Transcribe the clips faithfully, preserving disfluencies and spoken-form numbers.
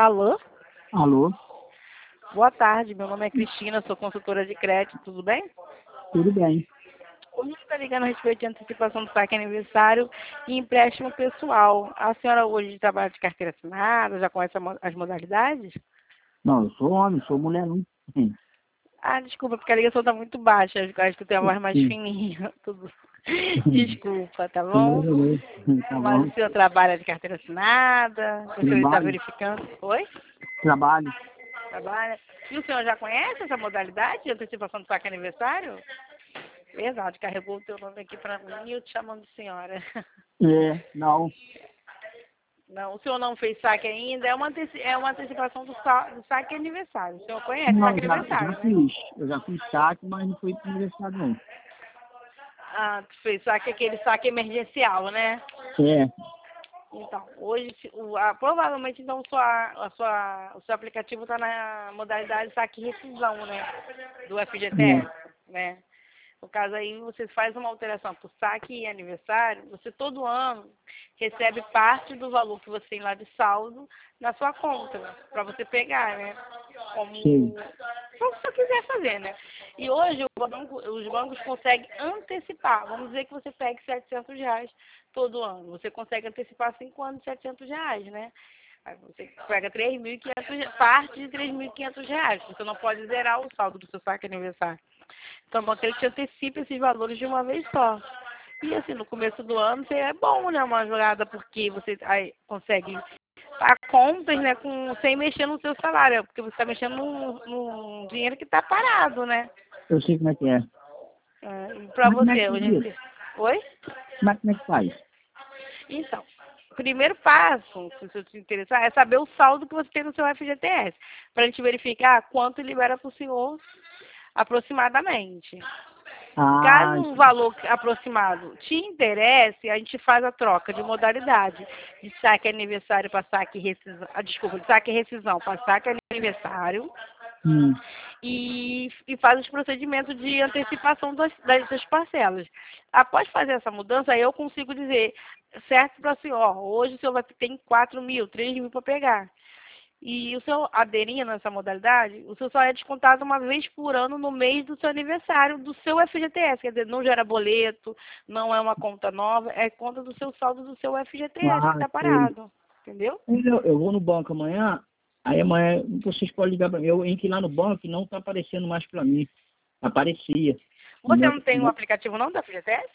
Alô? Alô? Boa tarde, meu nome é Cristina, sou consultora de crédito, tudo bem? Tudo bem. Hoje está ligando a respeito de antecipação do saque aniversário e empréstimo pessoal. A senhora hoje trabalha de carteira assinada, já conhece as modalidades? Não, eu sou homem, sou mulher, não. Sim. Ah, desculpa, porque a ligação está muito baixa, eu acho que eu tenho a voz mais Sim. fininha. Tudo. Desculpa, tá bom? Sim, tá Mas bom. o senhor trabalha de carteira assinada? Gostaria de estar Trabalho, verificando. Oi? trabalho. Trabalha. E o senhor já conhece essa modalidade de antecipação do saque aniversário? Verdade, carregou o teu nome aqui para mim e eu te chamando de senhora. É, não. Não, o senhor não fez saque ainda, é uma, anteci é uma antecipação do, sa do saque aniversário. O senhor conhece Não, saque já, aniversário, já né? fiz. Eu já fiz saque, mas não foi pro aniversário, não. Ah, tu fez saque, aquele saque emergencial, né? É, Então, hoje, se- o, a, provavelmente, então, sua, a sua, o seu aplicativo está na modalidade saque e rescisão, né? Do F G T S, é. né? No caso aí, você faz uma alteração por saque e aniversário, você todo ano recebe parte do valor que você tem lá de saldo na sua conta, para você pegar, né? Como, Sim. como você quiser fazer, né? E hoje o banco, os bancos conseguem antecipar. Vamos dizer que você pegue setecentos reais todo ano. Você consegue antecipar cinco anos de setecentos reais, né? Aí você pega três mil e quinhentos, parte de três mil e quinhentos reais. Você não pode zerar o saldo do seu saque aniversário. Então, bom que ele te antecipa esses valores de uma vez só. E assim, no começo do ano, você é bom, né? Uma jogada, porque você aí consegue dar contas, né? Com, sem mexer no seu salário, porque você está mexendo num, num dinheiro que está parado, né? Eu sei como é que é. É, e para Mas como é que você, faz hoje em isso? dia. Oi? Mas como é que faz? Então, o primeiro passo, se você te interessar, é saber o saldo que você tem no seu F G T S, para a gente verificar quanto libera para o senhor aproximadamente. Ah, Caso um valor aproximado te interesse, a gente faz a troca de modalidade. De saque aniversário para saque rescisão. Ah, desculpa, de saque rescisão para saque aniversário. hum. E, e faz os procedimentos de antecipação das, das, das parcelas. Após fazer essa mudança, aí eu consigo dizer certo para o senhor, hoje o senhor vai ter quatro mil, três mil para pegar. E o seu aderindo nessa modalidade, o seu só é descontado uma vez por ano no mês do seu aniversário do seu F G T S. Quer dizer, não gera boleto, não é uma conta nova, é conta do seu saldo do seu F G T S que Ah, está sei. parado. Entendeu? Eu, eu vou no banco amanhã, aí amanhã vocês podem ligar para mim. Eu entrei lá no banco e não está aparecendo mais para mim. Aparecia. No Você meu, não tem o no- aplicativo não da F G T S?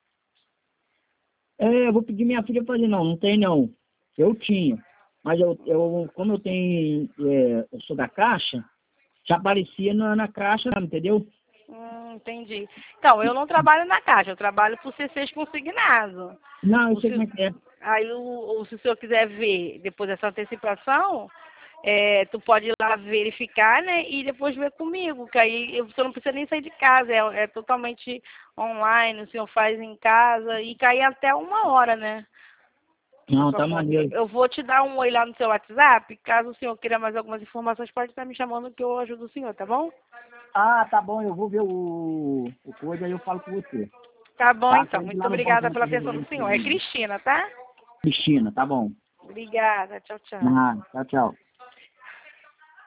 É, eu vou pedir minha filha fazer, não, não tem não. Eu tinha. Mas eu, eu como eu tenho, é, eu sou da Caixa, já aparecia na, na Caixa, entendeu? Hum, entendi. Então, eu não trabalho na Caixa, eu trabalho por C Cs consignados. Não, eu O sei como se- é que é. Aí, o, o- se o senhor quiser ver depois dessa antecipação, é, tu pode ir lá verificar, né? E depois ver comigo, que aí eu- você não precisa nem sair de casa, é, é totalmente online, o senhor faz em casa e cai até uma hora, né? Na Não, sua tá conta. maneiro. Eu vou te dar um oi lá no seu WhatsApp, caso o senhor queira mais algumas informações, pode estar me chamando que eu ajudo o senhor, tá bom? Ah, tá bom, eu vou ver o, o coisa aí eu falo com você. Tá bom, Tá? então. Quero ir Muito lá no banco obrigada lá pela pra atenção resolver do isso senhor. É aí. Cristina, tá? Cristina, tá bom. Obrigada. Tchau, tchau. Ah, tchau, tchau.